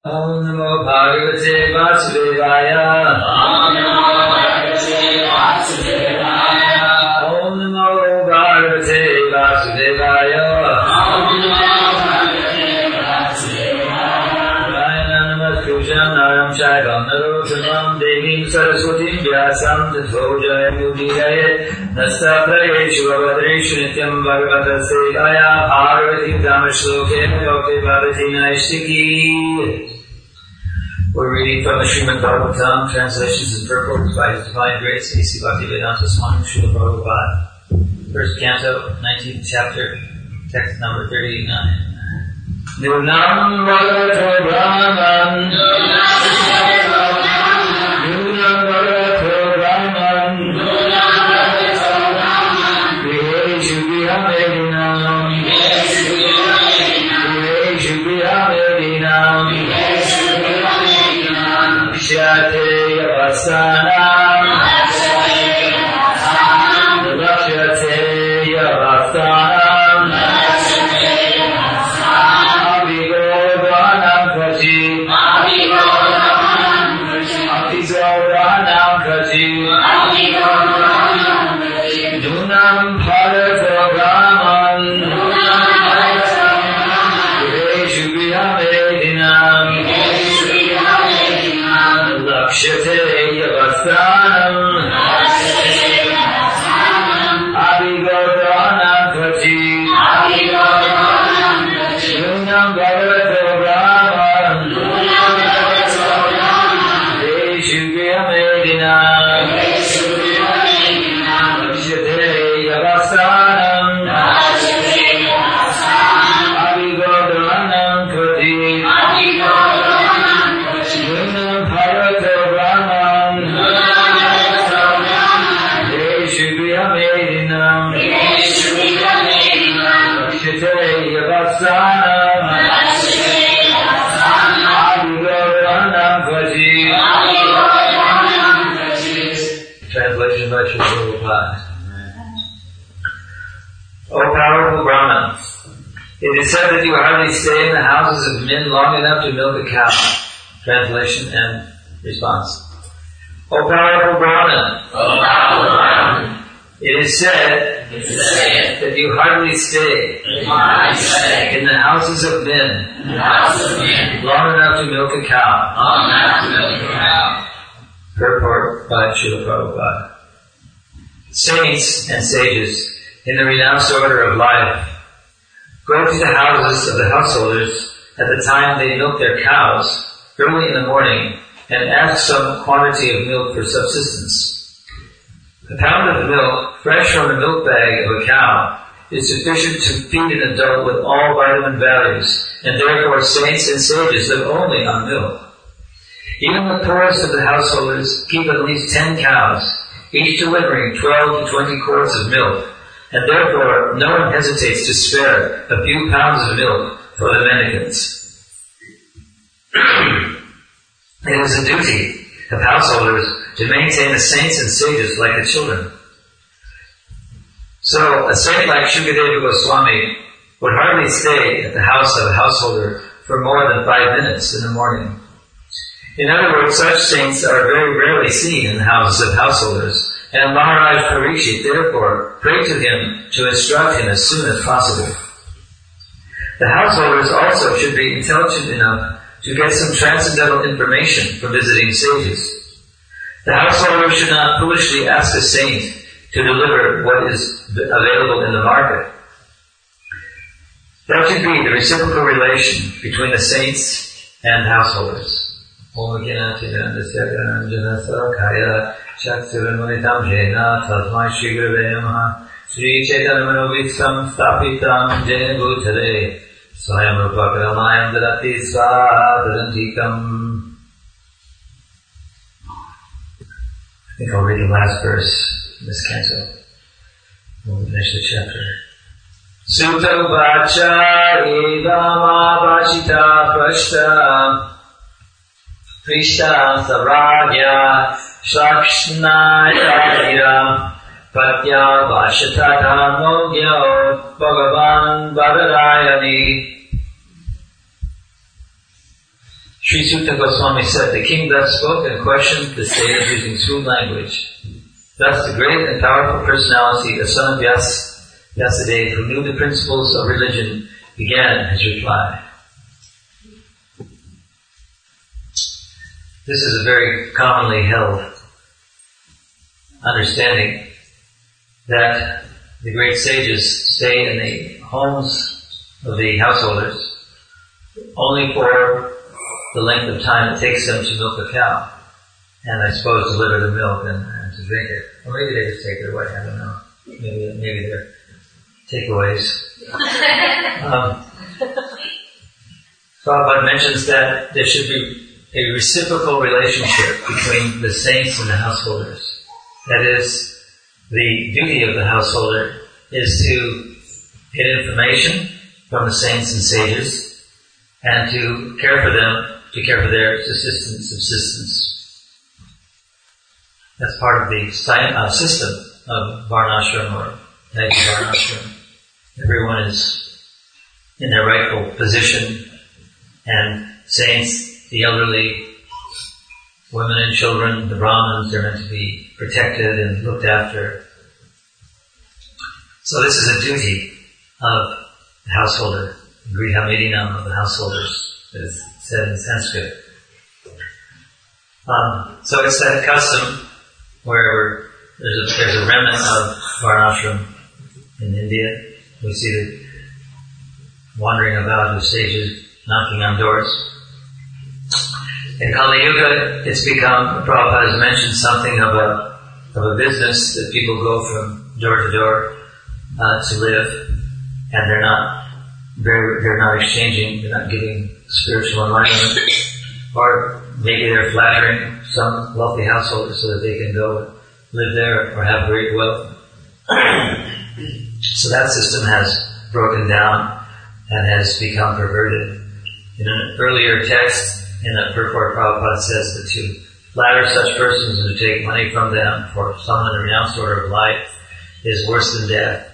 Om Namo Bhagavate Vasudevaya. Om Namo Bhagavate Vasudevaya. Om Namo Bhagavate Vasudevaya. Om Namo Bhagavate Vasudevaya. Rayana Namaskrusham Naram Shaivam Narottamam Devim Saraswatim Vyasam Tato Jayamudiraye Nastaprayeshu Avadreshu Nityam Bhagavata Sevaya Parvati Dhamashloke Yoke Bhavati Naishtiki. We're reading from the Srimad Bhagavatam, translations and purports by His Divine Grace, A.C. Bhaktivedanta Swami Srila Prabhupada. First canto, 19th chapter, text number 39. Nunam Bhagavato Brahman Nunam Bhagavato Brahman Viheshu Vihamedinam Viheshu Vihamedinam Lakshate Yavasanam Lakshate Yavasanam Abhigodhanam Kachi Abhigodhanam Kachi Nunam Bhagavato Brahman Viheshu Vihamedinam Lakshate Yavasanam Abhigodhanam Kachi Nunam Bhagavato Brahman Viheshu Vihamedinam Lakshate Yavasanam Abhigodhanam Kachi Nunam Bhagavato Brahman Viheshu Vihamedinam Lakshate Yavasanam Abhigodhanam Kachi. Translation by Srila Prabhupada. O powerful Brahman, it is said that you hardly stay in the houses of men long enough to milk a cow. Translation and response. O powerful Brahman, it is said that you hardly stay in the houses of men long enough to milk a cow. Purport by Srila Prabhupada. Saints and sages in the renounced order of life go to the houses of the householders at the time they milk their cows early in the morning and ask some quantity of milk for subsistence. A pound of milk, fresh from the milk bag of a cow, is sufficient to feed an adult with all vitamin values, and therefore saints and sages live only on milk. Even the poorest of the householders keep at least 10 cows, each delivering 12 to 20 quarts of milk, and therefore no one hesitates to spare a few pounds of milk for the mendicants. It is a duty of householders to maintain the saints and sages like the children. So, a saint like Shukadeva Goswami would hardly stay at the house of a householder for more than 5 minutes in the morning. In other words, such saints are very rarely seen in the houses of householders, and Maharaj Parikshit therefore prayed to him to instruct him as soon as possible. The householders also should be intelligent enough to get some transcendental information from visiting sages. The householder should not foolishly ask a saint to deliver what is available in the market. That should be the reciprocal relation between the saints and householders. Om Gyanatidantasya Gyananjana Sarakaya Chaksuramanitam Jena Tasmai Shri Gurave Namaha Sri Chaitanya Manovistam Stapitam Jena Bhutale Swayam Rupakaramayam Dadati Svadarantikam. I think I'll read the last verse in this canto. We'll finish the chapter. Sutta Vacha Edama Vachita Prashta Prishta Saragya Shakshna Patya Vashatata Mogyo Bhagavan Badarayani. Sri Sutta Goswami said, the king thus spoke and questioned the sage using smooth language. Thus the great and powerful personality, the son of Vyasadeva, who knew the principles of religion, began his reply. This is a very commonly held understanding that the great sages stay in the homes of the householders only for the length of time it takes them to milk a cow, and I suppose deliver the milk and to drink it. Or maybe they just take it away, I don't know. Maybe they're takeaways. Prabhupada mentions that there should be a reciprocal relationship between the saints and the householders. That is, the duty of the householder is to get information from the saints and sages and to care for them, to care for their subsistence. That's part of the system of Varnashram or Varnashram. Everyone is in their rightful position, and saints, the elderly, women and children, the Brahmins, they're meant to be protected and looked after. So this is a duty of the householder, Griha Medinam of the householders, as said in Sanskrit. So it's that custom where there's a remnant of Varnashram in India. We see the wandering about of sages knocking on doors. In Kali Yuga, it's become, Prabhupada has mentioned something of a business that people go from door to door to live, and they're not exchanging, they're not giving spiritual enlightenment, or maybe they're flattering some wealthy householder so that they can go live there or have great wealth. So that system has broken down and has become perverted. In an earlier text, in the purport, Prabhupada says that to flatter such persons and to take money from them for some unrenounced order of life is worse than death.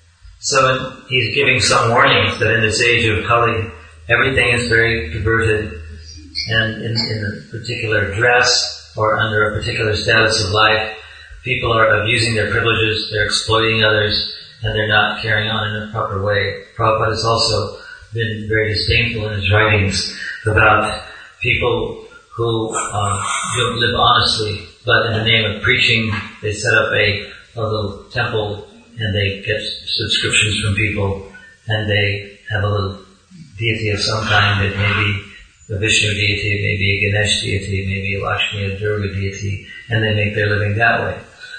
So he's giving some warnings that in this age of Kali, everything is very perverted, and in a particular dress or under a particular status of life, people are abusing their privileges, they're exploiting others, and they're not carrying on in a proper way. Prabhupada has also been very disdainful in his writings about people who don't live honestly, but in the name of preaching, they set up a little temple and they get subscriptions from people, and they have a little deity of some kind. It may be a Vishnu deity, it may be a Ganesh deity, maybe a Lakshmi or Durga deity, and they make their living that way.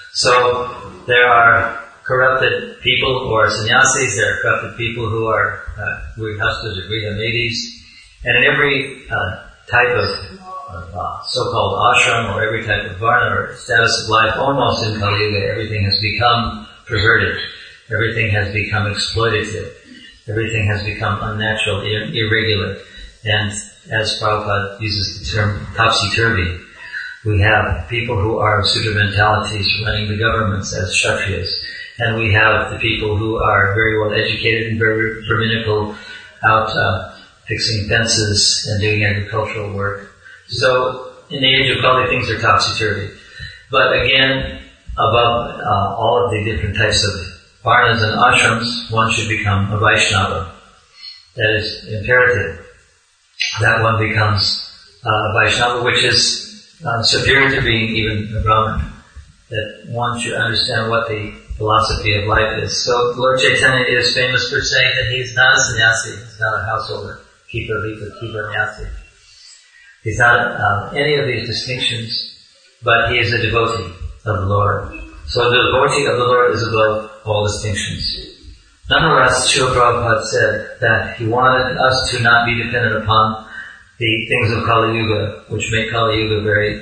So there are corrupted people who are sannyasis, there are corrupted people who are grihastas or grihamedis, and in every type of so-called ashram or every type of varna or status of life, almost in Kali Yuga, everything has become perverted. Everything has become exploitative. Everything has become unnatural, irregular. And as Prabhupada uses the term topsy-turvy, we have people who are Sudra mentalities running the governments as Kshatriyas. And we have the people who are very well educated and very Brahminical out fixing fences and doing agricultural work. So in the age of Kali, things are topsy-turvy. But again, above all of the different types of varnas and ashrams, one should become a Vaishnava. That is imperative. That one becomes a Vaishnava, which is superior to being even a Brahmin. That one should understand what the philosophy of life is. So Lord Chaitanya is famous for saying that he's not a sannyasi, he's not a householder, keeper, nyasi. He's not any of these distinctions, but he is a devotee of the Lord. So the devotee of the Lord is above all distinctions. Nonetheless, Srila Prabhupada said that he wanted us to not be dependent upon the things of Kali Yuga, which make Kali Yuga very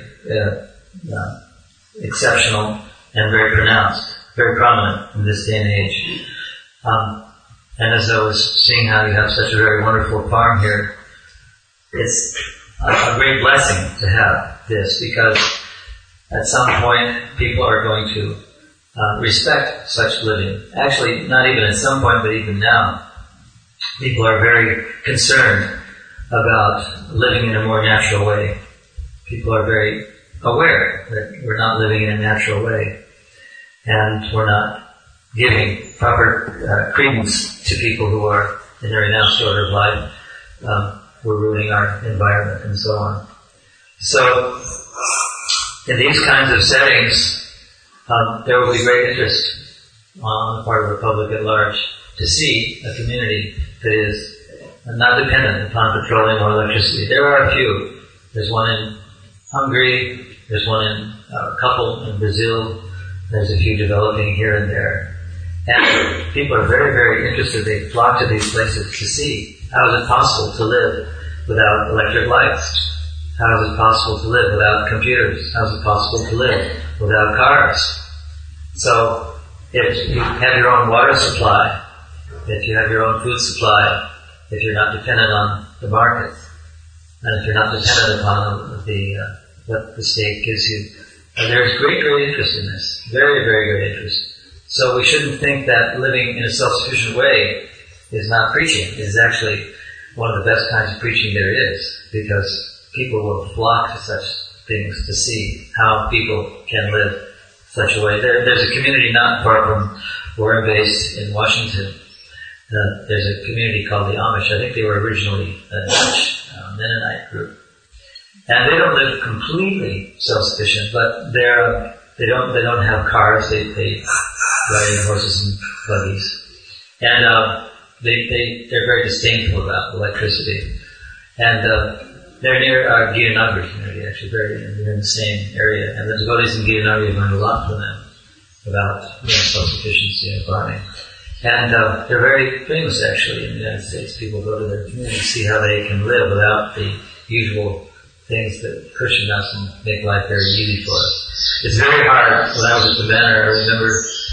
exceptional and very pronounced, very prominent in this day and age. And as I was seeing how you have such a very wonderful farm here, it's a great blessing to have this, because at some point people are going to respect such living. Actually, not even at some point, but even now. People are very concerned about living in a more natural way. People are very aware that we're not living in a natural way, and we're not giving proper credence to people who are in the renounced order of life. We're ruining our environment and so on. So, in these kinds of settings, there will be great interest on the part of the public at large to see a community that is not dependent upon petroleum or electricity. There are a few. There's one in Hungary, there's one in a couple in Brazil, there's a few developing here and there. And people are very, very interested. They flock to these places to see how is it possible to live without electric lights? How is it possible to live without computers? How is it possible to live without cars? So, if you have your own water supply, if you have your own food supply, if you're not dependent on the market, and if you're not dependent upon what the state gives you, there's great, great interest in this. Very, very great interest. So we shouldn't think that living in a self-sufficient way is not preaching. It's actually one of the best kinds of preaching there is, because people will flock to such things to see how people can live such a way. There's a community not far from where I'm based in Washington. There's a community called the Amish. I think they were originally a Dutch Mennonite group. And they don't live completely self-sufficient, but they don't have cars. They ride in horses and buggies. And they're very disdainful about electricity. And they're near our Gitanagari community, actually, they're in the same area. And the devotees in Gitanagari have learned a lot from them about self-sufficiency and farming. And they're very famous, actually, in the United States. People go to their community to see how they can live without the usual things that cushion us and make life very easy for us. It's very hard. When I was at the manor, I remember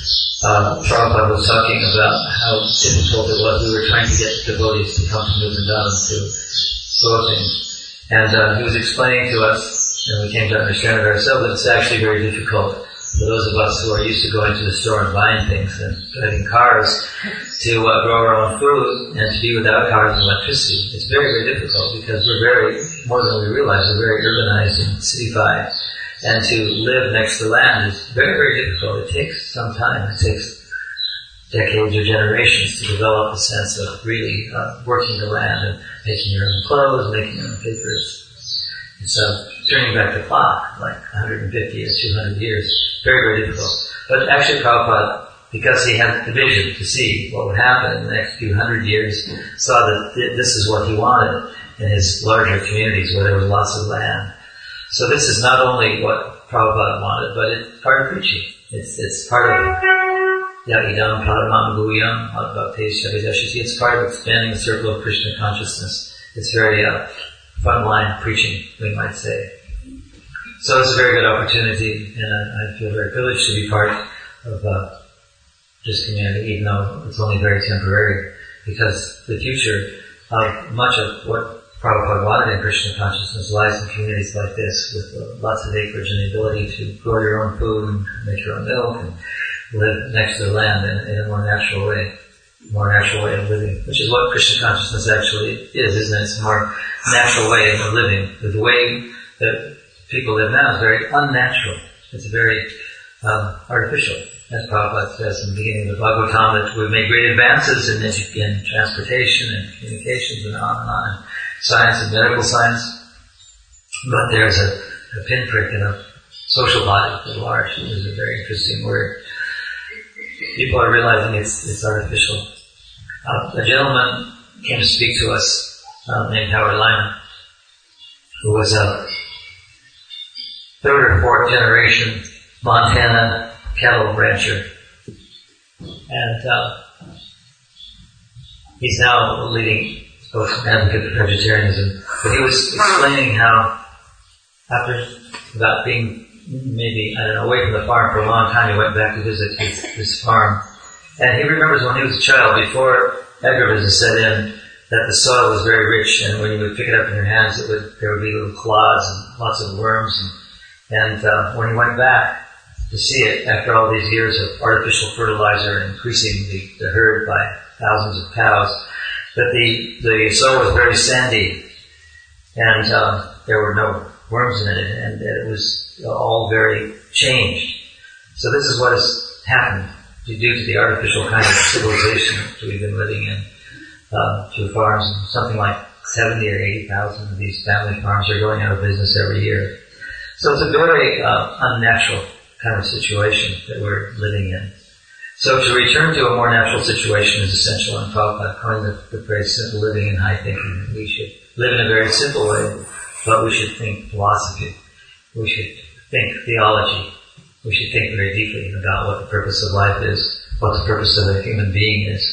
Prabhupada was talking about how difficult it was. We were trying to get devotees to come to Vrindavan to slow things. And he was explaining to us, and we came to understand it ourselves, that it's actually very difficult for those of us who are used to going to the store and buying things and driving cars to grow our own food and to be without cars and electricity. It's very, very difficult because we're more than we realize, we're very urbanized and cityfied. And to live next to land is very, very difficult. It takes some time. It takes decades or generations to develop a sense of really working the land and making your own clothes, making your own papers. It's turning back the clock, like 150 or 200 years. Very, very difficult. But actually Prabhupada, because he had the vision to see what would happen in the next few hundred years, saw that this is what he wanted in his larger communities where there was lots of land. So this is not only what Prabhupada wanted, but it's part of preaching. It's part of Yagidam Paramam Guyam Bhaktesh Shabidashiti. It's part of expanding the circle of Krishna consciousness. It's very frontline preaching, we might say. So it's a very good opportunity, and I feel very privileged to be part of this community, even though it's only very temporary, because the future of much of what Prabhupada wanted in Krishna consciousness lies in communities like this, with lots of acreage and the ability to grow your own food and make your own milk and live next to the land in a more natural way of living, which is what Krishna consciousness actually is, isn't it? It's a more natural way of living. The way that people live now is very unnatural. It's very artificial. As Prabhupada says in the beginning of the Bhagavatam, that we've made great advances in transportation and communications and on, and science and medical science, but there's a pinprick in a social body at large. It's a very interesting word. People are realizing it's artificial. A gentleman came to speak to us named Howard Lyman, who was a third or fourth generation Montana cattle rancher. And he's now leading advocate for vegetarianism. But he was explaining how after about being maybe, away from the farm for a long time, he went back to visit his farm. And he remembers when he was a child, before agribusiness set in, that the soil was very rich, and when you would pick it up in your hands, there would be little claws and lots of worms. And when he went back to see it, after all these years of artificial fertilizer and increasing the herd by thousands of cows, that the soil was very sandy, and there were no worms in it, and it was all very changed. So this is what has happened due to the artificial kind of civilization that we've been living in through farms. Something like 70 or 80,000 of these family farms are going out of business every year. So it's a very unnatural kind of situation that we're living in. So to return to a more natural situation is essential, and Prabhupada coined the phrase simple living and high thinking. We should live in a very simple way, but we should think philosophy. We should think theology. We should think very deeply about what the purpose of life is, what the purpose of a human being is.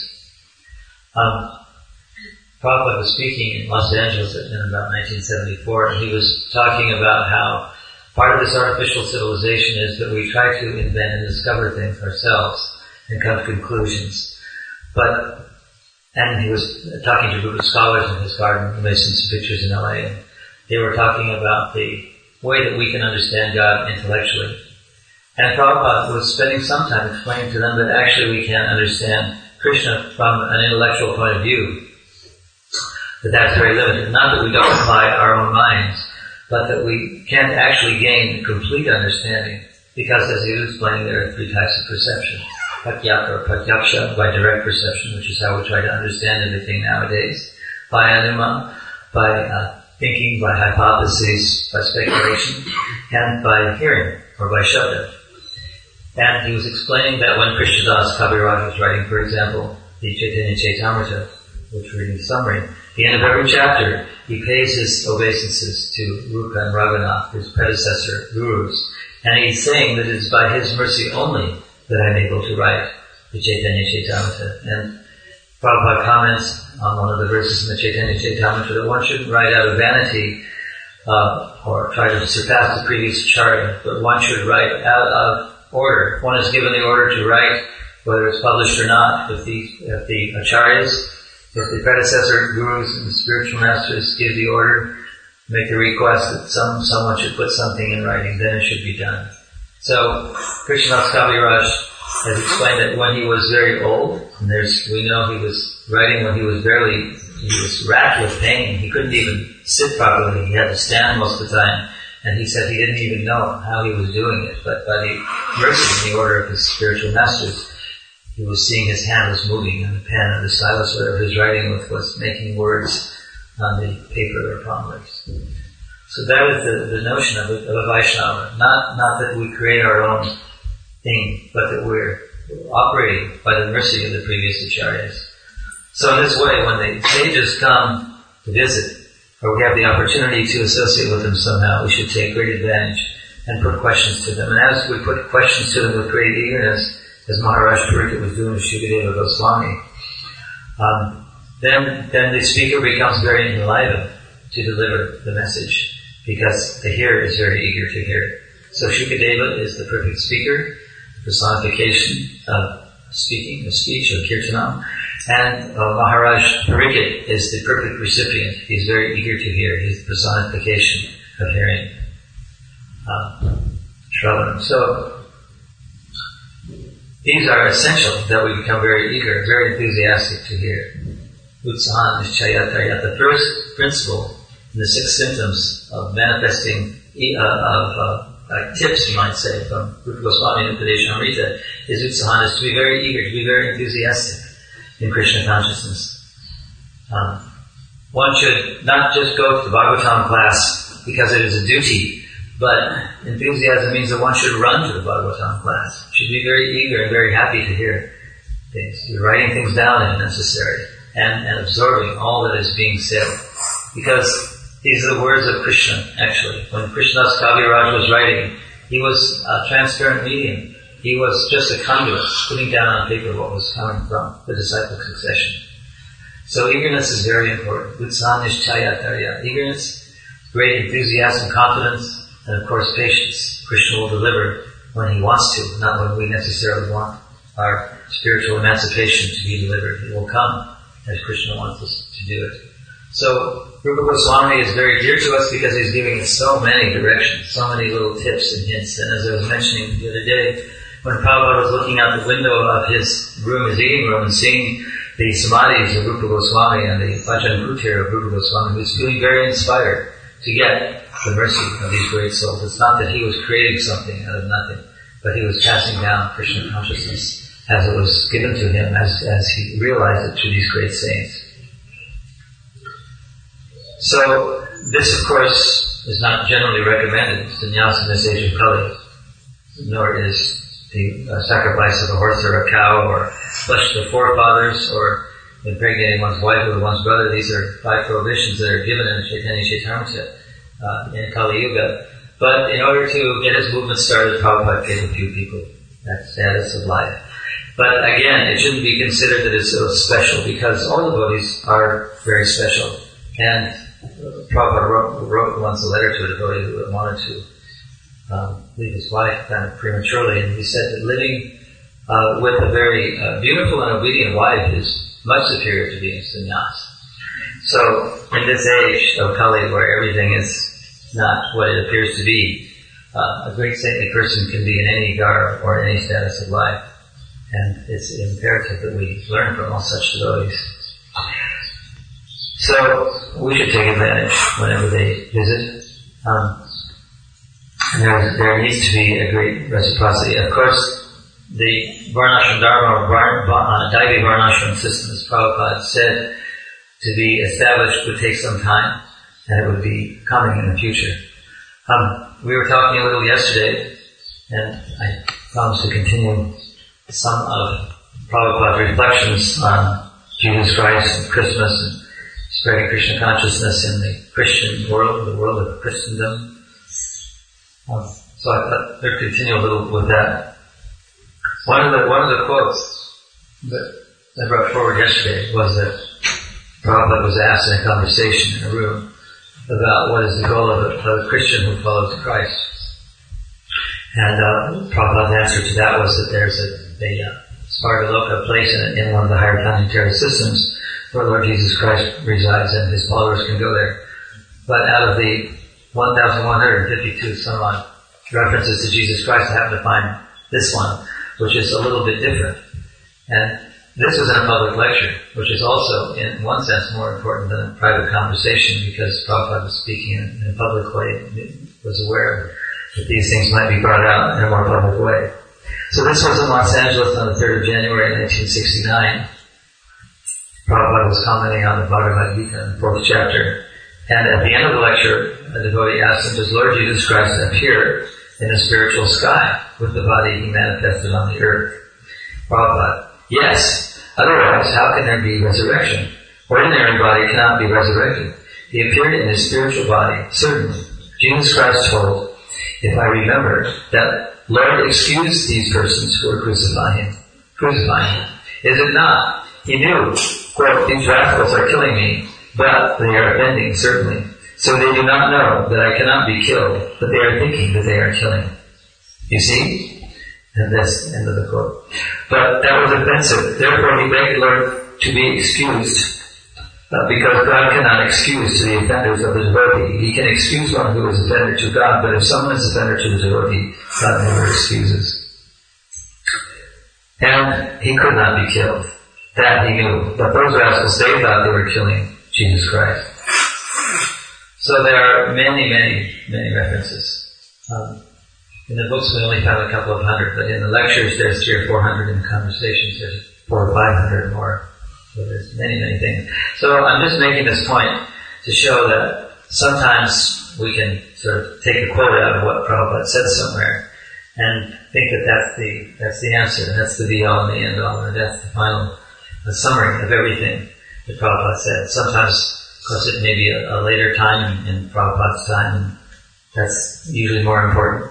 Prabhupada was speaking in Los Angeles in about 1974, and he was talking about how part of this artificial civilization is that we try to invent and discover things ourselves and come to conclusions. And he was talking to a group of scholars in his garden. He made some pictures in LA, and they were talking about the way that we can understand God intellectually. And Prabhupada was spending some time explaining to them that actually we can't understand Krishna from an intellectual point of view. That's very limited. Not that we don't apply our own minds, but that we can't actually gain complete understanding, because as he was explaining, there are three types of perception. Pratyaka or pratyaksha, by direct perception, which is how we try to understand everything nowadays. By anuma, by thinking, by hypotheses, by speculation, and by hearing, or by shabda. And he was explaining that when Krishnadas Kaviraj was writing, for example, the Chaitanya Chaitamrita, which we're reading the summary, at the end of every chapter, he pays his obeisances to Rupa and Raghunath, his predecessor gurus, and he's saying that it's by his mercy only that I'm able to write the Chaitanya Chaitamrita. And Prabhupada comments on one of the verses in the Chaitanya Chaitamrita that one shouldn't write out of vanity or try to surpass the previous acharya, but one should write out of order. One is given the order to write, whether it's published or not. If the acharyas, if the predecessor gurus and the spiritual masters give the order, make the request that someone should put something in writing, then it should be done. So Krishnadas Kaviraj has explained that when he was very old, and we know he was writing when he was racked with pain. He couldn't even sit properly. He had to stand most of the time. And he said he didn't even know how he was doing it. But by the mercy and the order of his spiritual masters, he was seeing his hand was moving, and the pen or the stylus, whatever he was writing with, was making words on the paper or palm leaves. So that is the notion of a Vaishnava. Not that we create our own thing, but that we're operating by the mercy of the previous acharyas. So in this way, when the sages come to visit, or we have the opportunity to associate with them somehow, we should take great advantage and put questions to them. And as we put questions to them with great eagerness, as Maharaj Pariksit was doing with Shukadeva Goswami, then the speaker becomes very enlivened to deliver the message, because the hearer is very eager to hear. So Shukadeva is the perfect speaker, personification of speaking, of speech, of kirtanam. And Maharaj Pariksit is the perfect recipient. He's very eager to hear. He's the personification of hearing. Shravanam. So these are essential that we become very eager, very enthusiastic to hear. Utsahan Nishchayataya. The first principle in the 6 symptoms of manifesting, tips, you might say, from Rupa Goswami and Upadeshamrita is Utsahan, is to be very eager, to be very enthusiastic in Krishna consciousness. One should not just go to the Bhagavatam class because it is a duty, but enthusiasm means that one should run to the Bhagavatam class. Should be very eager and very happy to hear things. You're writing things down if necessary, and absorbing all that is being said. Because these are the words of Krishna, actually. When Krishnadas Kaviraj was writing, he was a transparent medium. He was just a conduit, putting down on paper what was coming from the disciple succession. So eagerness is very important. Utsahanishchayatarya. Eagerness, great enthusiasm, confidence, and of course patience. Krishna will deliver when he wants to, not when we necessarily want our spiritual emancipation to be delivered. It will come as Krishna wants us to do it. So Rupa Goswami is very dear to us because he's giving us so many directions, so many little tips and hints. And as I was mentioning the other day, when Prabhupada was looking out the window of his room, his eating room, and seeing the samadhis of Rupa Goswami and the Bhajan Kutir of Rupa Goswami, he was feeling very inspired. to get the mercy of these great souls. It's not that he was creating something out of nothing, but he was passing down Krishna consciousness as it was given to him, as he realized it through these great saints. So, this of course is not generally recommended, sannyasa in this age of Kali, nor is the sacrifice of a horse or a cow, or flesh to the forefathers, or impregnating one's wife or one's brother. These are 5 prohibitions that are given in the Chaitanya Charitamrita in Kali Yuga. But in order to get his movement started, Prabhupada gave a few people that status of life. But again, it shouldn't be considered that it's so special, because all devotees are very special. And Prabhupada wrote once a letter to a devotee who wanted to leave his wife kind of prematurely, and he said that living with a very beautiful and obedient wife is much superior to being sannyas. So, in this age of Kali, where everything is not what it appears to be, a great saintly person can be in any garb or any status of life, and it's imperative that we learn from all such devotees. So, we should take advantage whenever they visit. There needs to be a great reciprocity. Of course, the Varnashram Dharma or Daivi Varnashram system, as Prabhupada said, to be established would take some time, and it would be coming in the future. We were talking a little yesterday, and I promised to continue some of Prabhupada's reflections on Jesus Christ and Christmas and spreading Krishna consciousness in the Christian world, the world of Christendom. So I thought I'd continue a little with that. One of the quotes that I brought forward yesterday was that Prabhupada was asked in a conversation in a room about what is the goal of a Christian who follows Christ. And Prabhupada's answer to that was that there's a Svargaloka place in one of the higher planetary systems where Lord Jesus Christ resides and his followers can go there. But out of the 1,152 some odd references to Jesus Christ, I happened to find this one, which is a little bit different. And this was in a public lecture, which is also, in one sense, more important than a private conversation, because Prabhupada was speaking in a public way, was aware that these things might be brought out in a more public way. So this was in Los Angeles on the 3rd of January 1969. Prabhupada was commenting on the Bhagavad Gita in the 4th chapter. And at the end of the lecture, a devotee asked him, does Lord Jesus Christ appear in a spiritual sky with the body he manifested on the earth? Prabhupada, yes. Otherwise, how can there be resurrection? Ordinary body cannot be resurrected. He appeared in his spiritual body, certainly. Jesus Christ told, if I remember, that Lord excused these persons who were crucifying him. Is it not? He knew, quote, these rascals are killing me, but they are offending, certainly. So they do not know that I cannot be killed, but they are thinking that they are killing. You see? And that's the end of the quote. But that was offensive. Therefore he begged the Lord to be excused, because God cannot excuse to the offenders of the devotee. He can excuse one who is offended to God, but if someone is offended to the devotee, God never excuses. And he could not be killed. That he knew. But those rascals, they thought they were killing Jesus Christ. So there are many, many, many references. In the books we only found a couple of hundred, but in the lectures there's 300 or 400, in the conversations there's 400 or 500 more. So there's many, many things. So I'm just making this point to show that sometimes we can sort of take a quote out of what Prabhupada said somewhere and think that that's the answer, that's the be-all and the end-all, and that's the final summary of everything that Prabhupada said. Sometimes, of course, it may be a later time in Prabhupada's time, and that's usually more important.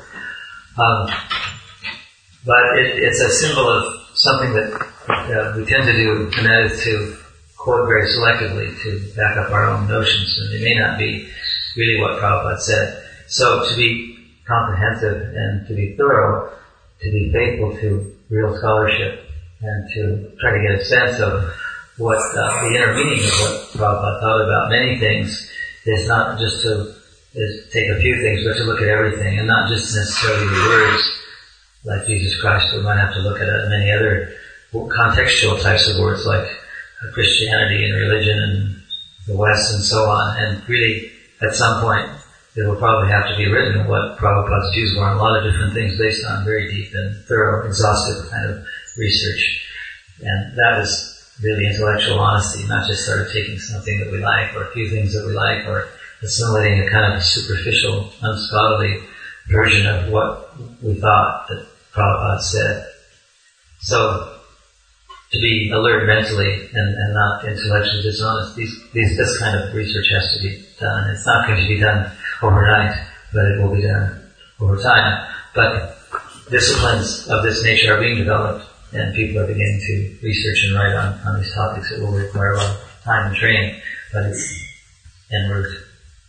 But it's a symbol of something that we tend to do, and that is to quote very selectively to back up our own notions, and they may not be really what Prabhupada said. So to be comprehensive and to be thorough, to be faithful to real scholarship, and to try to get a sense of what the inner meaning of what Prabhupada thought about many things, is not just to take a few things, but to look at everything, and not just necessarily the words like Jesus Christ. We might have to look at many other contextual types of words like Christianity and religion and the West and so on, and really at some point it will probably have to be written what Prabhupada's views were on a lot of different things based on very deep and thorough, exhaustive kind of research. And that is really intellectual honesty, not just sort of taking something that we like or a few things that we like or assimilating a kind of superficial, unscholarly version of what we thought that Prabhupada said. So, to be alert mentally and not intellectually dishonest, this kind of research has to be done. It's not going to be done overnight, but it will be done over time. But disciplines of this nature are being developed, and people are beginning to research and write on these topics. It will require a lot of time and training, but it's en route.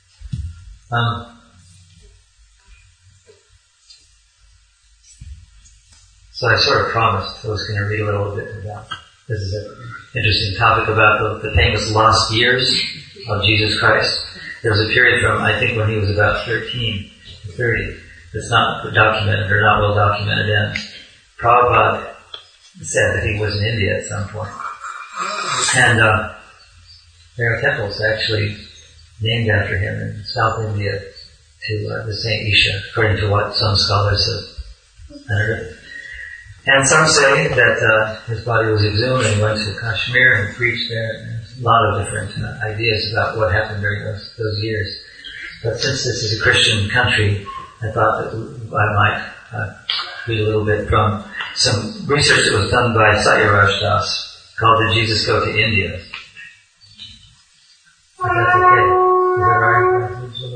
So I sort of promised I was going to read a little bit about, this is an interesting topic about the famous lost years of Jesus Christ. There was a period from, I think, when he was about 13 to 30. It's not documented, or not well documented, and Prabhupada said that he was in India at some point. And there are temples actually named after him in South India to the Saint Isha, according to what some scholars have unearthed. And some say that his body was exhumed and he went to Kashmir and preached there. And there's a lot of different ideas about what happened during those years. But since this is a Christian country, I thought that I might read a little bit from some research that was done by Satyaraj Das called Did Jesus Go to India? If that's okay. Is that right?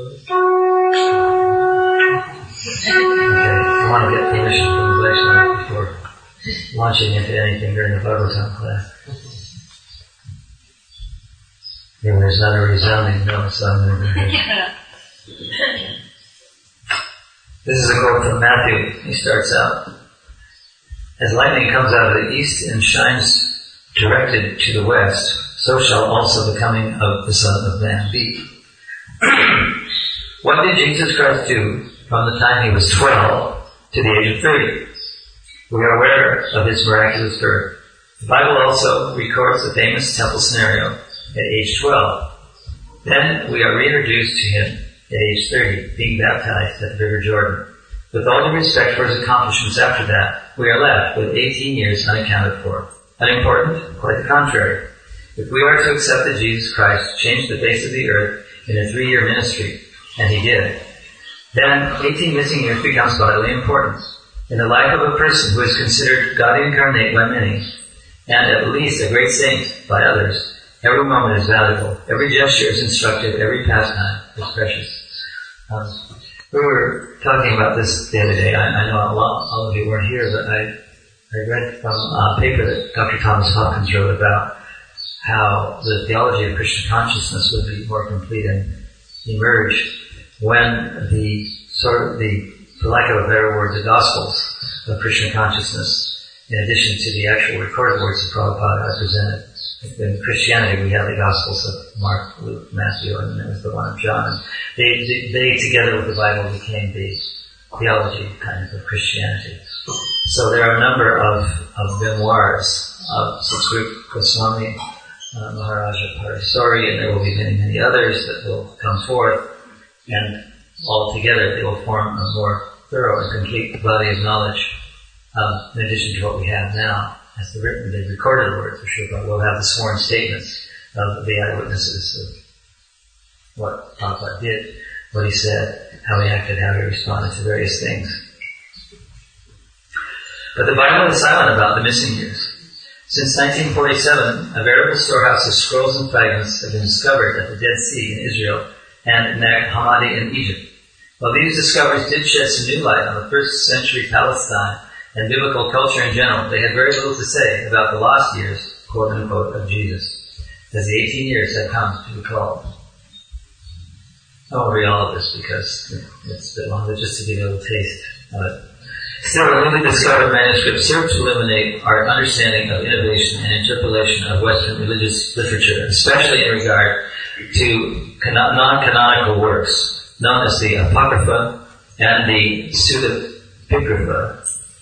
Okay. I want to get permission from the Vaishnava before launching into anything during the Bhagavatam class. Anyway, there's not a resounding no, so I'm going to do this. This is a quote from Matthew. He starts out, as lightning comes out of the east and shines directed to the west, so shall also the coming of the Son of Man be. What did Jesus Christ do from the time he was 12 to the age of 30? We are aware of his miraculous birth. The Bible also records the famous temple scenario at age 12. Then we are reintroduced to him at age 30, being baptized at the River Jordan. With all due respect for his accomplishments after that, we are left with 18 years unaccounted for. Unimportant? Quite the contrary. If we are to accept that Jesus Christ changed the face of the earth in a 3-year ministry, and he did, then 18 missing years becomes vitally important. In the life of a person who is considered God incarnate by many, and at least a great saint by others, every moment is valuable, every gesture is instructive, every pastime is precious. We were talking about this the other day. I know all of you weren't here, but I read from a paper that Dr. Thomas Hopkins wrote about how the theology of Krishna consciousness would be more complete and emerge when for lack of a better word, the Gospels of Krishna consciousness, in addition to the actual recorded words of Prabhupada, are presented. In Christianity, we have the Gospels of Mark, Luke, Matthew, and there was the one of John. And they together with the Bible, became the theology kind of Christianity. So there are a number of memoirs of Sutsruta Goswami, Maharaja Parasori, and there will be many, many others that will come forth, and all together they will form a more thorough and complete body of knowledge, in addition to what we have now. As the recorded words of Srila, we'll have the sworn statements of the eyewitnesses of what Prabhupada did, what he said, how he acted, how he responded to various things. But the Bible is silent about the missing years. Since 1947, a veritable storehouse of scrolls and fragments have been discovered at the Dead Sea in Israel and Nag Hammadi in Egypt. While these discoveries did shed some new light on the first century Palestine and biblical culture in general, they had very little to say about the lost years, quote unquote, of Jesus, as the 18 years had come to be called. I won't read all of this because it's a bit long, but just to give you a little taste of it. Still, the newly discovered manuscript served to illuminate our understanding of innovation and interpolation of Western religious literature, especially in regard to non-canonical works, known as the Apocrypha and the Pseudepigrapha.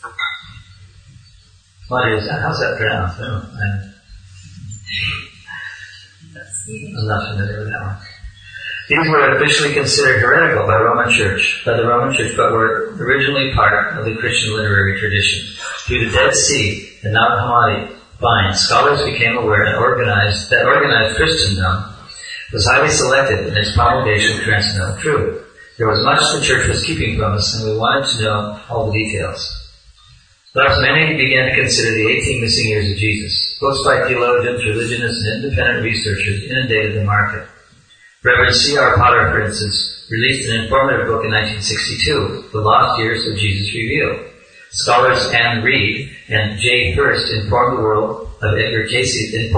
What is that? How's that pronounced? I'm not familiar with that one. These were officially considered heretical by the Roman Church, but were originally part of the Christian literary tradition. Through the Dead Sea and Nag Hammadi find, scholars became aware that organized Christendom was highly selective in its promulgation of transcendental truth. There was much the Church was keeping from us, and we wanted to know all the details. Thus, many began to consider the 18 missing years of Jesus. Books by theologians, religionists, and independent researchers inundated the market. Reverend C.R. Potter, for instance, released an informative book in 1962, The Lost Years of Jesus Revealed. Scholars Anne Reed and J. Hurst informed the world of Edgar Cayce's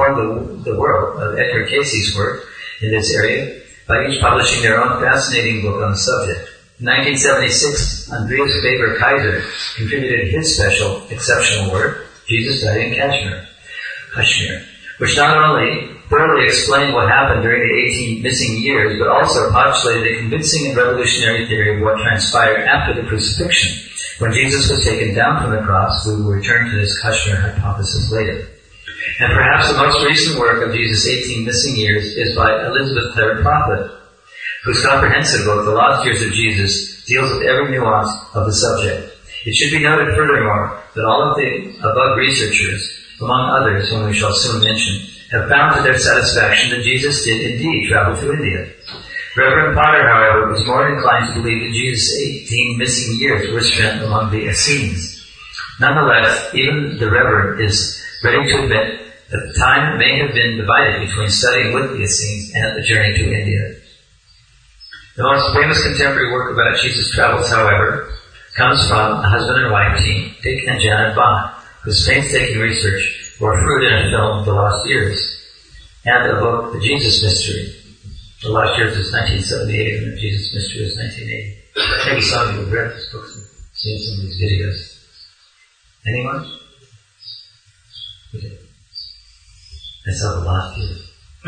work in this area by each publishing their own fascinating book on the subject. In 1976, Andreas Weber Kaiser contributed his special, exceptional work, Jesus Died in Kashmir, which not only thoroughly explained what happened during the 18 missing years, but also postulated a convincing and revolutionary theory of what transpired after the crucifixion, when Jesus was taken down from the cross. We will return to this Kashmir hypothesis later. And perhaps the most recent work of Jesus' 18 missing years is by Elizabeth Clare Prophet, whose comprehensive book, The Lost Years of Jesus, deals with every nuance of the subject. It should be noted furthermore that all of the above researchers, among others whom we shall soon mention, have found to their satisfaction that Jesus did indeed travel to India. Reverend Potter, however, was more inclined to believe that Jesus' 18 missing years were spent among the Essenes. Nonetheless, even the Reverend is ready to admit that the time may have been divided between studying with the Essenes and the journey to India. The most famous contemporary work about Jesus' travels, however, comes from a husband and wife team, Dick and Janet Bach, whose painstaking research bore fruit in a film, The Lost Years, and a book, The Jesus Mystery. The Lost Years is 1978, and The Jesus Mystery is 1980. Maybe some of you have read these books and seen some of these videos. Anyone? Okay. I saw The Lost Years.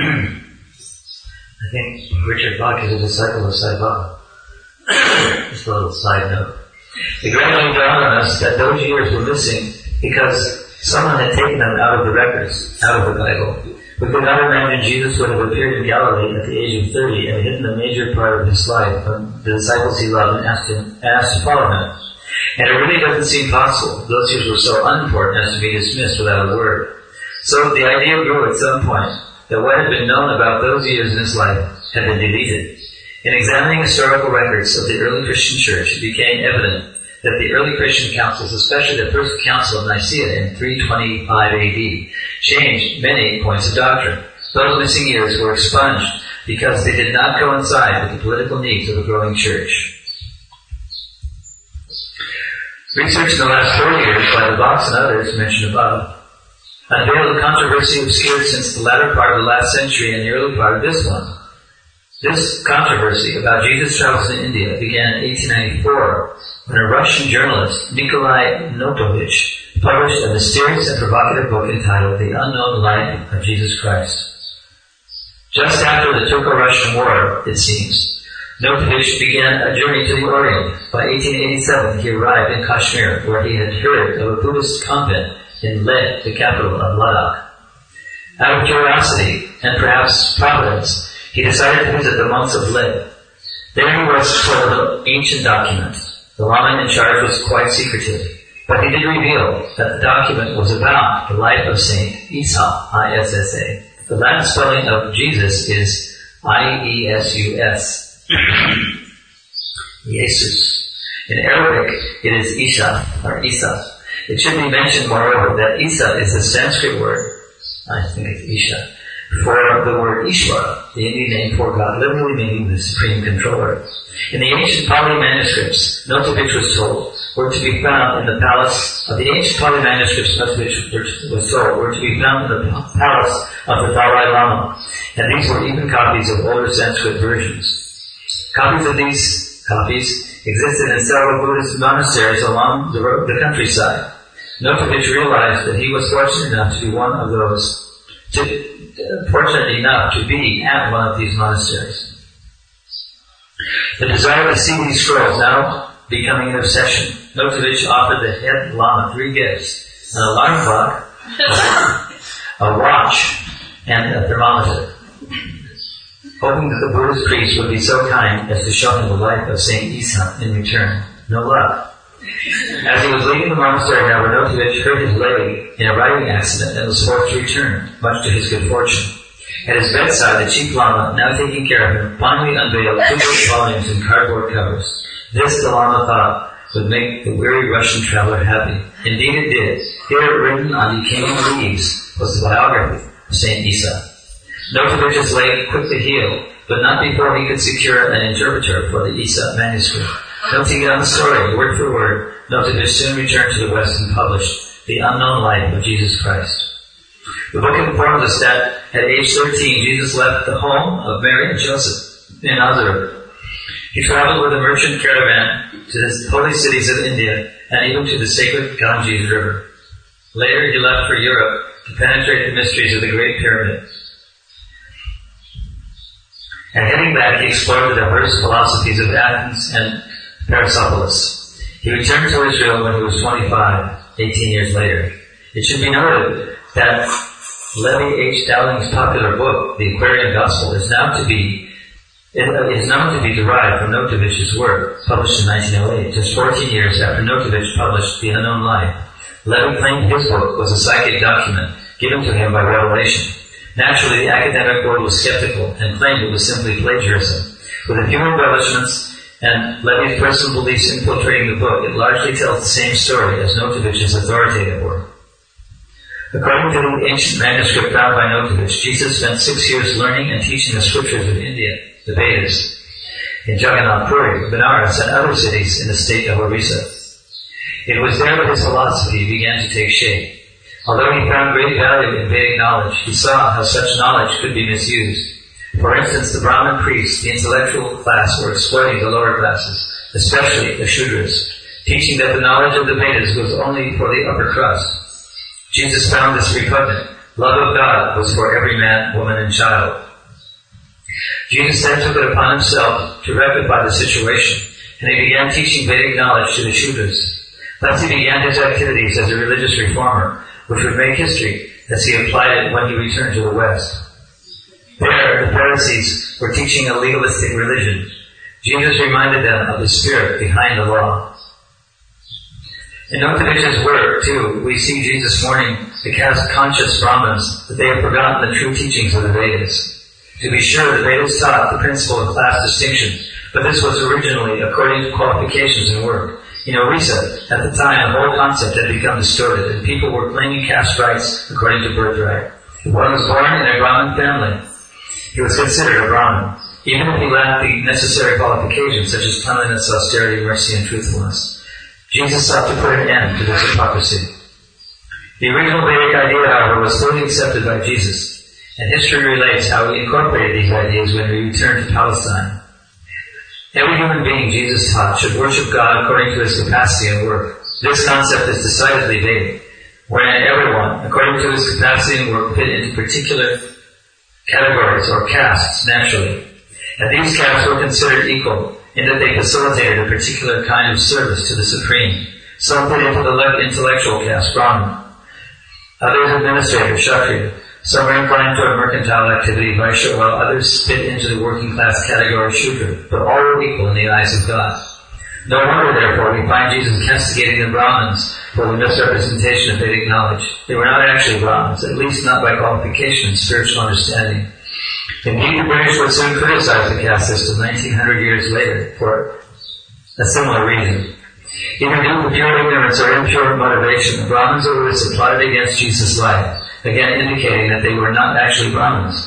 I think Richard Bach is a disciple of Sai Baba. Just a little side note. It gradually dawned on us that those years were missing because someone had taken them out of the records, out of the Bible. We could not imagine Jesus would have appeared in Galilee at the age of 30 and hidden a major part of his life when the disciples he loved and asked to follow him. And it really doesn't seem possible. Those years were so unimportant as to be dismissed without a word. So the idea grew at some point that what had been known about those years in his life had been deleted. In examining historical records of the early Christian church, it became evident that the early Christian councils, especially the First Council of Nicaea in 325 AD, changed many points of doctrine. Those missing years were expunged because they did not coincide with the political needs of a growing church. Research in the last 4 years by the Bachs and others mentioned above unveiled a controversy obscured since the latter part of the last century and the early part of this one. This controversy about Jesus' travels in India began in 1894 when a Russian journalist, Nikolai Notovich, published a mysterious and provocative book entitled The Unknown Life of Jesus Christ. Just after the Turco-Russian War, it seems, Notovich began a journey to the Orient. By 1887, he arrived in Kashmir, where he had heard of a Buddhist convent in Leh, the capital of Ladakh. Out of curiosity, and perhaps providence, he decided to visit the monks of Leh. There he was told an ancient document. The lama in charge was quite secretive, but he did reveal that the document was about the life of Saint Isa, I-S-S-A. The Latin spelling of Jesus is I-E-S-U-S. Jesus. In Arabic, it is Isha, or Isa. It should be mentioned, moreover, that Isa is a Sanskrit word, I think it's Isha, for the word Ishvara, the Indian name for God, literally meaning the supreme controller. In the ancient Pali manuscripts, Notovich was told, were to be found in the palace of the ancient Pali manuscripts, Notovich was told, were to be found in the palace of the Dalai Lama, and these were even copies of older Sanskrit versions. Copies of these copies existed in several Buddhist monasteries along the countryside. Notovich realized that he was fortunate enough to be one of those, fortunate enough to be at one of these monasteries. The desire to see these scrolls now becoming an obsession, Notovich offered the head lama 3 gifts: an alarm clock, a watch, and a thermometer. hoping that the Buddhist priest would be so kind as to show him the life of Saint Isa in return. No luck. As he was leaving the monastery, Navratilova hurt his leg in a riding accident and was forced to return, much to his good fortune. At his bedside, the chief lama, now taking care of him, finally unveiled 2 great volumes in cardboard covers. This, the lama thought, would make the weary Russian traveler happy. Indeed it did. Here, written on decaying leaves, was the biography of Saint Isa. Notovich's leg quickly healed, but not before he could secure an interpreter for the Isa manuscript. Noting down the story, word for word, Notovich soon returned to the West and published The Unknown Life of Jesus Christ. The book informs us that at age 13, Jesus left the home of Mary and Joseph in Nazareth. He traveled with a merchant caravan to the holy cities of India and even to the sacred Ganges River. Later, he left for Europe to penetrate the mysteries of the Great Pyramid. And heading back, he explored the diverse philosophies of Athens and Persepolis. He returned to Israel when he was 25, 18 years later. It should be noted that Levi H. Dowling's popular book, The Aquarian Gospel, is known to be derived from Notovich's work, published in 1908, just 14 years after Notovich published The Unknown Life. Levi claimed his book was a psychic document given to him by revelation. Naturally, the academic world was skeptical and claimed it was simply plagiarism. With a few embellishments and Levi's personal beliefs infiltrating the book, it largely tells the same story as Notovich's authoritative work. According to the ancient manuscript found by Notovich, Jesus spent 6 years learning and teaching the scriptures of India, the Vedas, in Jagannath Puri, Benares, and other cities in the state of Orissa. It was there that his philosophy began to take shape. Although he found great value in Vedic knowledge, he saw how such knowledge could be misused. For instance, the Brahmin priests, the intellectual class, were exploiting the lower classes, especially the Shudras, teaching that the knowledge of the Vedas was only for the upper crust. Jesus found this repugnant. Love of God was for every man, woman, and child. Jesus then took it upon himself to rectify the situation, and he began teaching Vedic knowledge to the Shudras. Thus he began his activities as a religious reformer, which would make history as he applied it when he returned to the West. There, the Pharisees were teaching a legalistic religion. Jesus reminded them of the spirit behind the law. In Notovich's work, too, we see Jesus warning the caste-conscious Brahmins that they have forgotten the true teachings of the Vedas. To be sure, the Vedas taught the principle of class distinction, but this was originally according to qualifications and work. In Orissa, at the time, the whole concept had become distorted, and people were claiming caste rights according to birthright. If one was born in a Brahmin family, he was considered a Brahmin, even if he lacked the necessary qualifications such as cleanliness, austerity, mercy, and truthfulness. Jesus sought to put an end to this hypocrisy. The original Vedic idea, however, was fully accepted by Jesus, and history relates how he incorporated these ideas when he returned to Palestine. Every human being, Jesus taught, should worship God according to his capacity and work. This concept is decidedly Vedic, wherein everyone, according to his capacity and work, fit into particular categories or castes naturally. And these castes were considered equal in that they facilitated a particular kind of service to the Supreme. Some fit into the intellectual caste, Brahmin. Others administrative, Kshatriya. Some are inclined toward mercantile activity, Vaishya, while others fit into the working class category, Shudra. But all were equal in the eyes of God. No wonder, therefore, we find Jesus castigating the Brahmins for the misrepresentation of Vedic knowledge. They were not actually Brahmins, at least not by qualification and spiritual understanding. Indeed, the British would soon criticize the caste system 1900 years later for a similar reason. Either due to pure ignorance or impure motivation, the Brahmins of Orissa plotted against Jesus' life, again indicating that they were not actually Brahmins.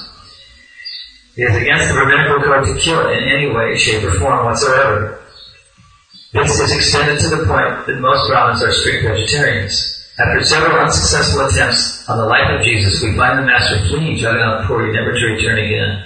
It is against the rabbinical code to kill in any way, shape, or form whatsoever. This is extended to the point that most Brahmins are strict vegetarians. After several unsuccessful attempts on the life of Jesus, we find the Master fleeing Jagannath Puri, never to return again.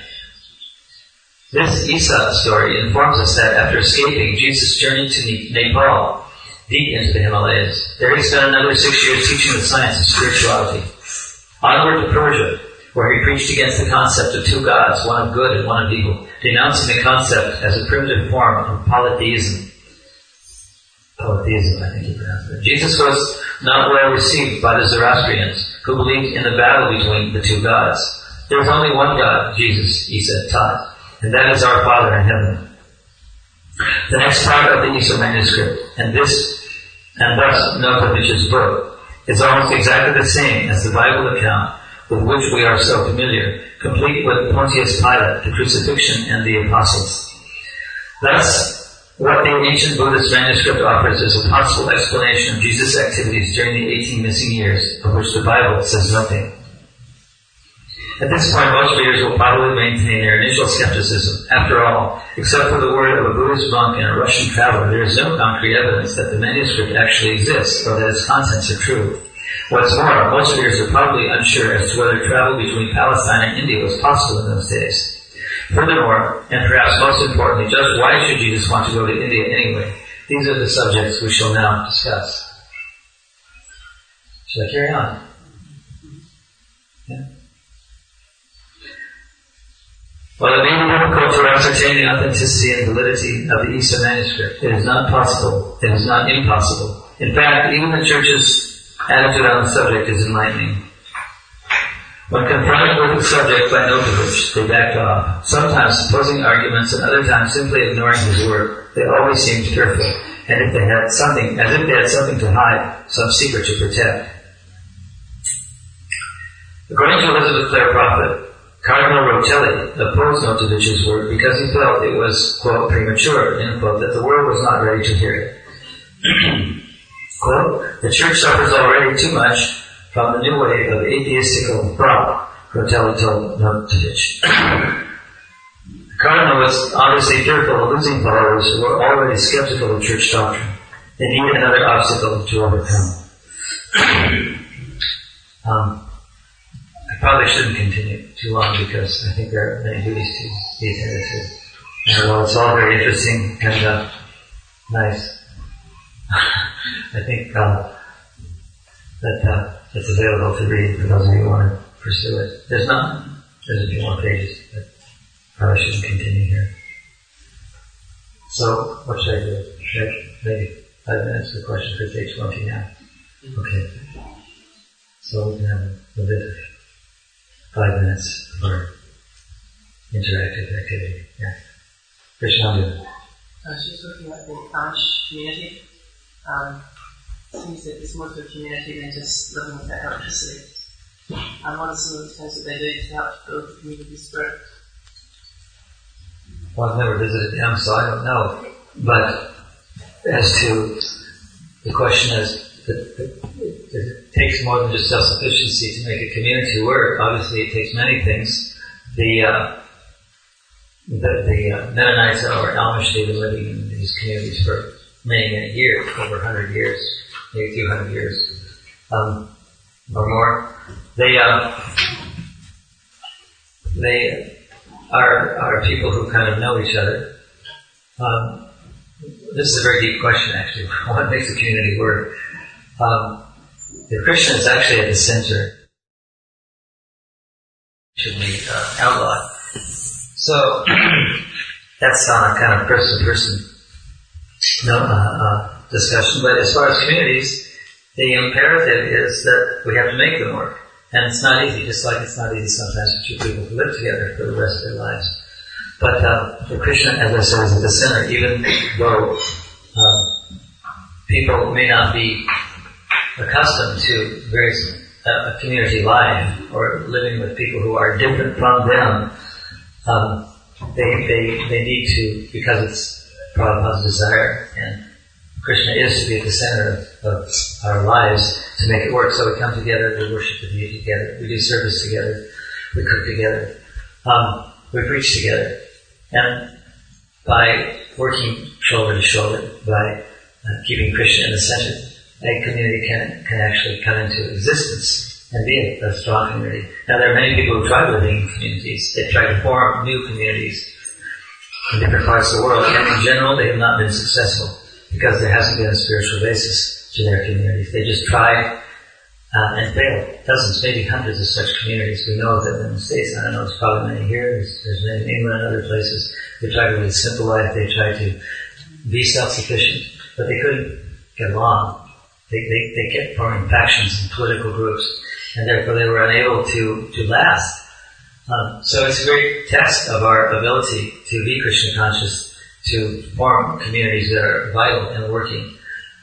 This Isa story informs us that after escaping, Jesus journeyed to Nepal, deep into the Himalayas. There he spent another 6 years teaching the science of spirituality. Onward to Persia, where he preached against the concept of two gods, one of good and one of evil, denouncing the concept as a primitive form of polytheism. Polytheism, I think you pronounced it. Jesus was not well received by the Zoroastrians, who believed in the battle between the two gods. There was only one God, Jesus, he said, taught. and that is our Father in heaven. The next part of the Easter manuscript, and thus Notovich's book, is almost exactly the same as the Bible account with which we are so familiar, complete with Pontius Pilate, the crucifixion, and the apostles. Thus, what the ancient Buddhist manuscript offers is a possible explanation of Jesus' activities during the 18 missing years, of which the Bible says nothing. At this point, most readers will probably maintain their initial skepticism. After all, except for the word of a Buddhist monk and a Russian traveler, there is no concrete evidence that the manuscript actually exists or that its contents are true. What's more, most readers are probably unsure as to whether travel between Palestine and India was possible in those days. Furthermore, and perhaps most importantly, just why should Jesus want to go to India anyway? These are the subjects we shall now discuss. Shall I carry on? Yeah. While it may be difficult to ascertain the authenticity and validity of the Easter manuscript, it is not possible, it is not impossible. In fact, even the Church's attitude on the subject is enlightening. When confronted with the subject by Notovich, they backed off, sometimes opposing arguments and other times simply ignoring his work. They always seemed fearful, and if they had something to hide, some secret to protect. According to Elizabeth Clare Prophet, Cardinal Rotelli opposed Notovich's work because he felt it was, quote, premature, end quote, that the world was not ready to hear it. Quote, the Church suffers already too much from the new wave of atheistical thought, Rotelli told Notovich. The Cardinal was obviously fearful of losing followers who were already skeptical of Church doctrine. They needed another obstacle to overcome. I probably shouldn't continue too long because I think there are many duties to be attended to. And while it's all very interesting and nice, I think that it's available to read for those of you who want to pursue it. There's a few more pages, but probably shouldn't continue here. So, what should I do? Should I maybe 5 minutes for questions for page 20 now? Okay. So we can have a bit of 5 minutes for interactive activity. Yeah. Krishnandu. I was just looking at the Amish community. It seems that it's more of a community than just living without electricity. And what are some of the things that they do to help build the community spirit? Well, I've never visited them, so I don't know. But as to the question is, it takes more than just self-sufficiency to make a community work. Obviously, it takes many things. The Mennonites or Amish, they've been living in these communities for many, many years, over 100 years, maybe a few hundred years, or more. They are people who kind of know each other. This is a very deep question, actually. What makes a community work? The Christian is actually at the center. Should be outlawed. So that's on a kind of person-to-person discussion. But as far as communities, the imperative is that we have to make them work. And it's not easy, just like it's not easy sometimes for two people to live together for the rest of their lives. But the Christian, as I said, is at the center, even though people may not be accustomed to a community life or living with people who are different from them. They need to, because it's Prabhupada's desire, and Krishna is to be at the center of our lives to make it work. So we come together, we worship the deity together, we do service together, we cook together, we preach together. And by working shoulder to shoulder, by keeping Krishna in the center, a community can actually come into existence and be a strong community. Now there are many people who try living in communities. They try to form new communities in different parts of the world, and in general they have not been successful because there hasn't been a spiritual basis to their communities. They just try and fail. Dozens, maybe hundreds of such communities. We know that in the States, I don't know, there's probably many here, there's many in England and other places. They try to live a simple life, they try to be self-sufficient, but they couldn't get along. They kept forming factions and political groups, and therefore they were unable to last. So it's a great test of our ability to be Krishna conscious, to form communities that are vital and working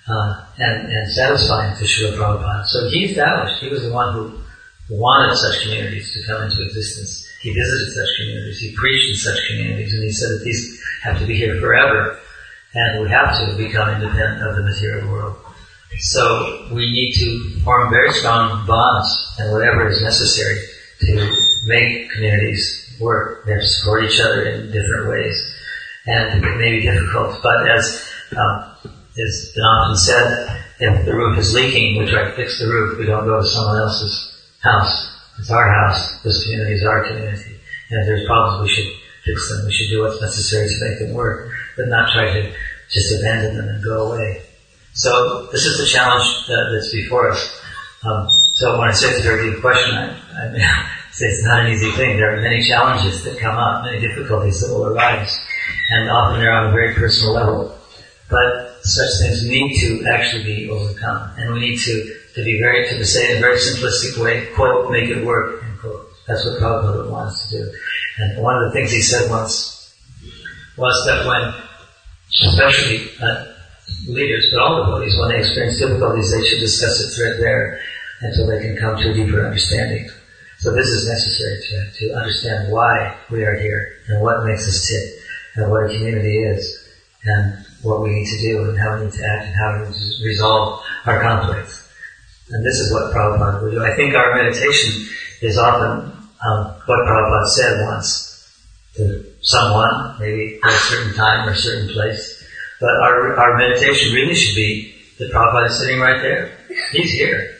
and satisfying to Srila Prabhupada. So he established, he was the one who wanted such communities to come into existence. He visited such communities, he preached in such communities, and he said that these have to be here forever, and we have to become independent of the material world. So we need to form very strong bonds and whatever is necessary to make communities work. They have to support each other in different ways. And it may be difficult, but as has been often said, if the roof is leaking, we try to fix the roof. We don't go to someone else's house. It's our house. This community is our community. And if there's problems, we should fix them. We should do what's necessary to make them work, but not try to just abandon them and go away. So this is the challenge that's before us. So when I say it's a very deep question, I say it's not an easy thing. There are many challenges that come up, many difficulties that will arise, and often they're on a very personal level. But such things need to actually be overcome, and we need to say in a very simplistic way, quote, make it work, end quote. That's what Prabhupada wants to do. And one of the things he said once was that when, especially leaders, but all devotees, when they experience difficulties, they should discuss it threadbare until they can come to a deeper understanding. So this is necessary to understand why we are here, and what makes us tick, and what a community is, and what we need to do, and how we need to act, and how we need to resolve our conflicts. And this is what Prabhupada would do. I think our meditation is often what Prabhupada said once to someone, maybe at a certain time or a certain place. But our meditation really should be that Prabhupada is sitting right there. He's here.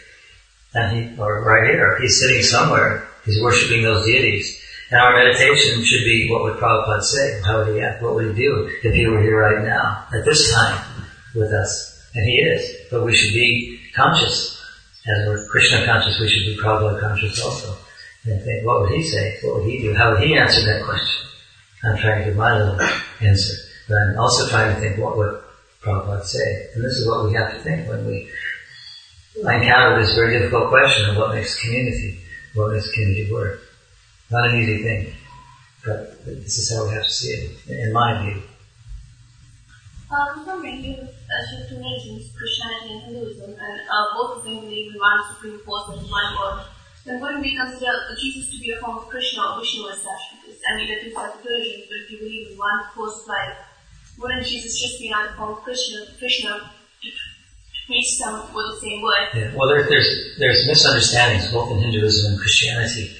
Or right here. He's sitting somewhere. He's worshipping those deities. And our meditation should be, what would Prabhupada say? How would he act? What would he do if he were here right now, at this time, with us? And he is. But we should be conscious. As we're Krishna conscious, we should be Prabhupada conscious also. And think, what would he say? What would he do? How would he answer that question? I'm trying to give my little answer. But I'm also trying to think, what would Prabhupada say? And this is what we have to think when we encounter this very difficult question of what makes community work. Not an easy thing, but this is how we have to see it, in my view. From many two nations, Christianity and Hinduism, and both of them believe in one supreme force and one God, then wouldn't we consider Jesus to be a form of Krishna or Vishnu as such? Because, they're two separate religions, but if you believe in one force of life, wouldn't Jesus just be another form of Krishna to reach some with the same word? Yeah. Well, there's misunderstandings both in Hinduism and Christianity.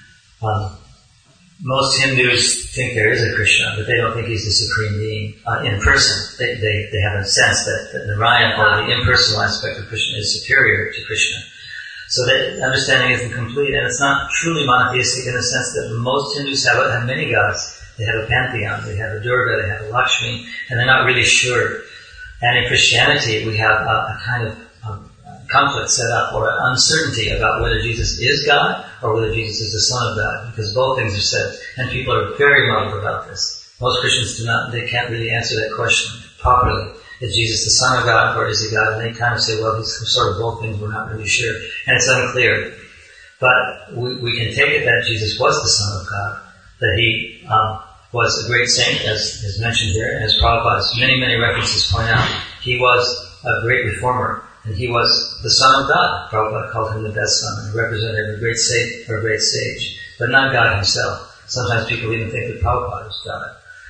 Most Hindus think there is a Krishna, but they don't think he's the supreme being in person. They have a sense that Narayan, or the impersonal aspect of Krishna, is superior to Krishna. So that understanding isn't complete, and it's not truly monotheistic in the sense that most Hindus have many gods. They have a pantheon, they have a Durga, they have a Lakshmi, and they're not really sure. And in Christianity, we have a kind of conflict set up, or an uncertainty about whether Jesus is God or whether Jesus is the Son of God, because both things are said, and people are very muddled about this. Most Christians they can't really answer that question properly. Is Jesus the Son of God, or is he God? And they kind of say, well, he's sort of both things, we're not really sure. And it's unclear. But we can take it that Jesus was the Son of God, that he was a great saint, as is mentioned here, and as Prabhupada's many, many references point out. He was a great reformer, and he was the Son of God. Prabhupada called him the best son, and represented a great saint or a great sage, but not God himself. Sometimes people even think that Prabhupada is God,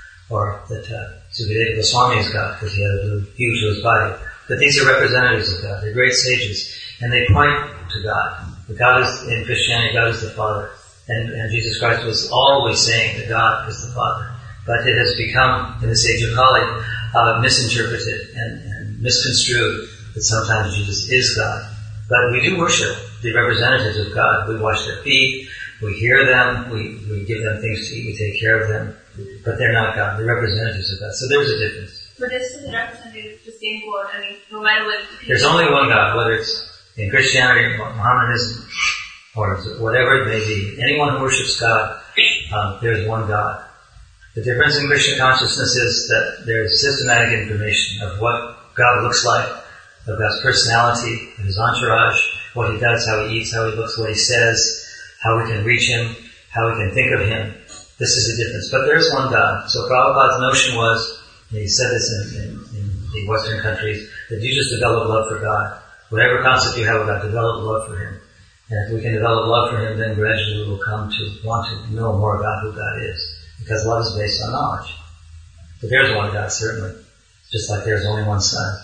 or that Sukadeva Goswami is God, because he had a blue hue to his body. But these are representatives of God. They're great sages, and they point to God. God is, in Christianity, God is the Father. And Jesus Christ was always saying that God is the Father. But it has become, in this age of Kali, misinterpreted and misconstrued that sometimes Jesus is God. But we do worship the representatives of God. We wash their feet, we hear them, we give them things to eat, we take care of them. But they're not God, they're representatives of God. So there's a difference. But they're still representatives of the same God. No matter what. There's only one God, whether it's in Christianity or Mohammedanism, or whatever it may be. Anyone who worships God, there's one God. The difference in Krishna consciousness is that there's systematic information of what God looks like, of God's personality, of his entourage, what he does, how he eats, how he looks, what he says, how we can reach him, how we can think of Him. This is the difference. But there's one God. So Prabhupada's notion was, and he said this in the Western countries, that you just develop love for God. Whatever concept you have about, develop love for Him. And if we can develop love for Him, then gradually we will come to want to know more about who God is. Because love is based on knowledge. But there's one God, certainly. Just like there's only one Son.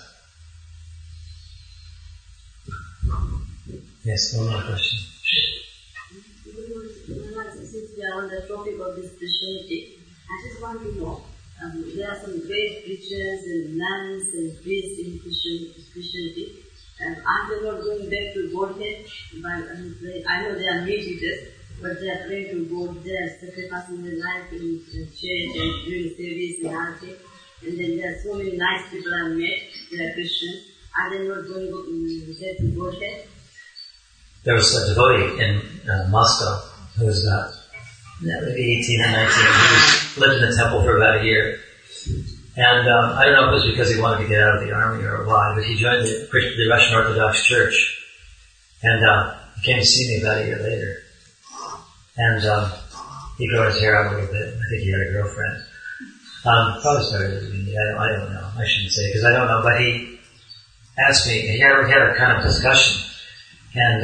Yes, one more question. Since we are on the topic of this Christianity, I just want to know, there are some great preachers and nuns and priests in Christianity. Aren't they not going back to Godhead? I know they are meat eaters, but they are praying to God. They are sacrificing their life in church and doing service and everything. And then there are so many nice people I've met. They are Christians. Are they not going back to Godhead? There was a devotee in Moscow who was about maybe 18 or 19. He lived in the temple for about a year. And I don't know if it was because he wanted to get out of the army or why, but he joined the Russian Orthodox Church. And he came to see me about a year later. And he grew his hair out a little bit. I think he had a girlfriend. Probably started with me. I don't know. I shouldn't say because I don't know. But he asked me, we had a kind of discussion. And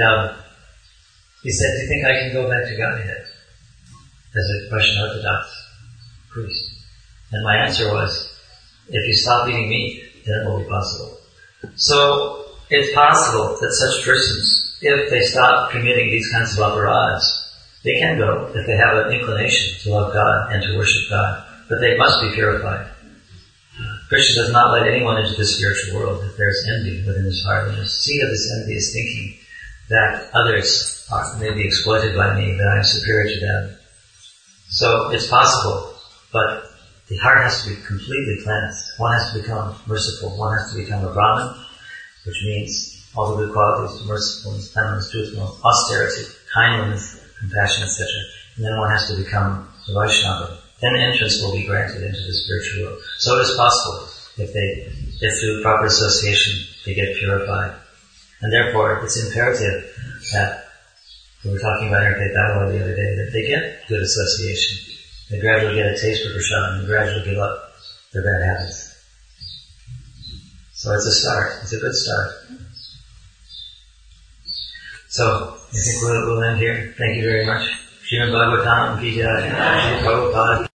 he said, do you think I can go back to Godhead as a Russian Orthodox priest? And my answer was, if you stop eating meat, then it will be possible. So it's possible that such persons, if they stop committing these kinds of aparadhas, they can go if they have an inclination to love God and to worship God. But they must be purified. Krishna does not let anyone into the spiritual world if there is envy within his heart. And the seed of this envy is thinking that others may be exploited by me, that I am superior to them. So it's possible, but the heart has to be completely cleansed. One has to become merciful. One has to become a Brahmin, which means all the good qualities, mercifulness, cleanliness, truthfulness, austerity, kindness, compassion, etc. And then one has to become a Vaishnava. Then entrance will be granted into the spiritual world. So it is possible if through proper association they get purified. And therefore it's imperative that, we were talking about Interfaith Dialogue the other day, that they get good association. They gradually get a taste for Prashad and gradually give up their bad habits. So it's a start. It's a good start. So I think we'll end here. Thank you very much. Srimad Bhagavatam Ki Jai, Prabhupada.